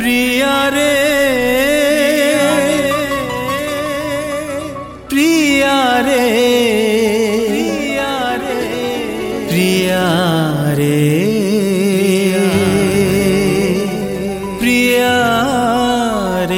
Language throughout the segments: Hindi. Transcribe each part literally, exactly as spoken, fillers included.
प्रिया रे प्रिया रे प्रिया रे प्रिया रे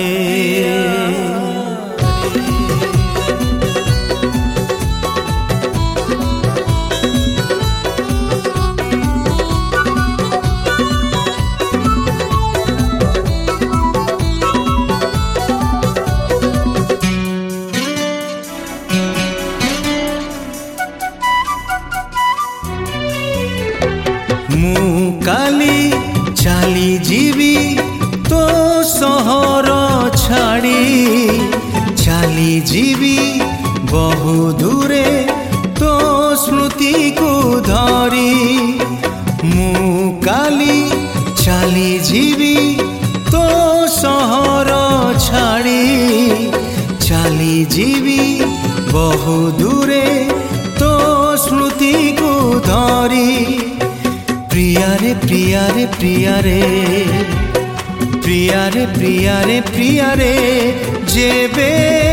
ମୁଁ କାଲି ଚାଲି ଯିବି ତୋ ସହର ଛାଡ଼ି ଚାଲି ଯିବି ବହୁ ଦୂରେ ତୋ ସ୍ମୃତିକୁ ଧରି ମୁଁ କାଲି ଚାଲି ଯିବି ତୋ ସହର ଛାଡ଼ି ଚାଲି ଯିବି ବହୁ ଦୂରେ ତୋ ସ୍ମୃତିକୁ ଧରି प्रिया रे प्रिया रे प्रिया रे प्रिया रे प्रिया रे प्रिया रे जेबे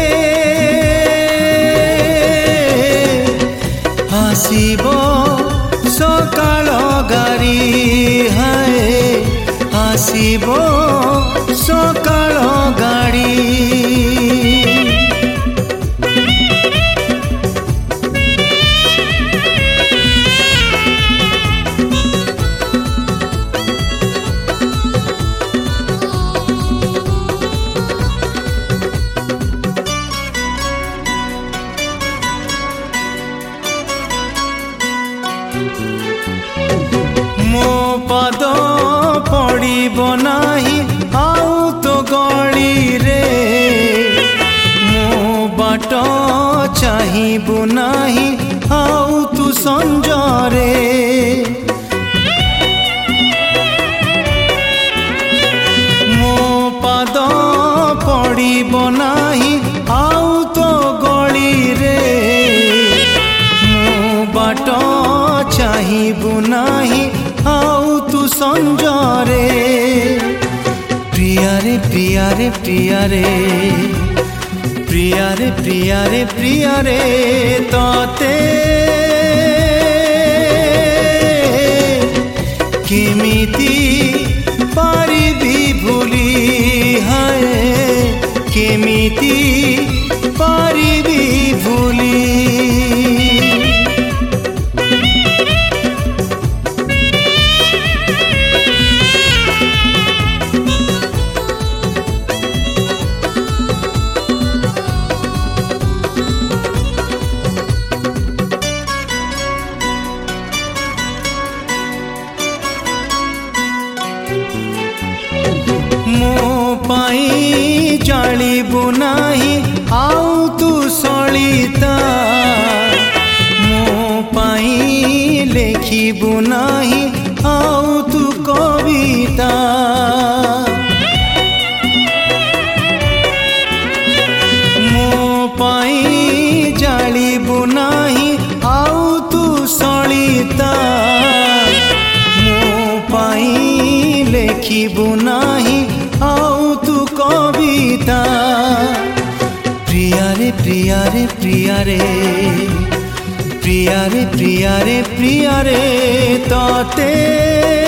आसीबो सकाळ गारी हाय आसीबो सकाळ गाड़ी मो पद पड़ब नाही आउ तो गली रे मो बाट चाहिबु नाही आउ तू संजरे मो पद पड़ब नाही आउ तो गली रे मो बाट चाहिबु नाही आउ तू संजरे प्रिया रे प्रिया रे प्रिया रे प्रिया रे प्रिया रे प्रिया रे तोते केमिति पारिबी भूली हाय केमिति पारिबी भूली मो पाई जालिबु नाही आउ तू सलिता मो पाई लेखिबु नाही आउ तू कविता मो पाई जालिबु नाही आउ तू सलिता मो पाई लेखिबु नाही आउ तू कविता प्रिया रे प्रिया रे प्रिया रे प्रिया रे प्रिया रे प्रिया रे तोते